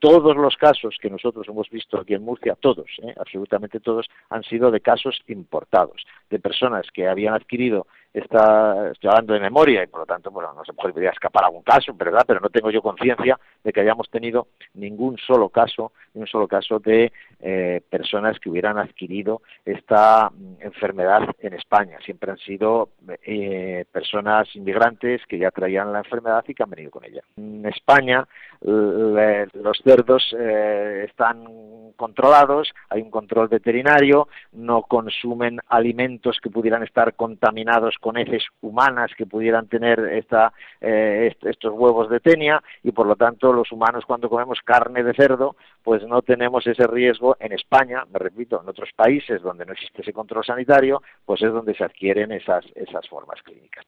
todos los casos que nosotros hemos visto aquí en Murcia, todos, absolutamente todos, han sido de casos importados, de personas que habían adquirido estoy hablando de memoria y por lo tanto, bueno, no se podría escapar algún caso, ¿verdad? Pero no tengo yo conciencia de que hayamos tenido ningún solo caso de personas que hubieran adquirido esta enfermedad en España. Siempre han sido personas inmigrantes que ya traían la enfermedad y que han venido con ella. En España los cerdos están controlados, hay un control veterinario, no consumen alimentos que pudieran estar contaminados con heces humanas que pudieran tener estos huevos de tenia, y por lo tanto los humanos cuando comemos carne de cerdo pues no tenemos ese riesgo. En España, me repito, en otros países donde no existe ese control sanitario, pues es donde se adquieren esas formas clínicas.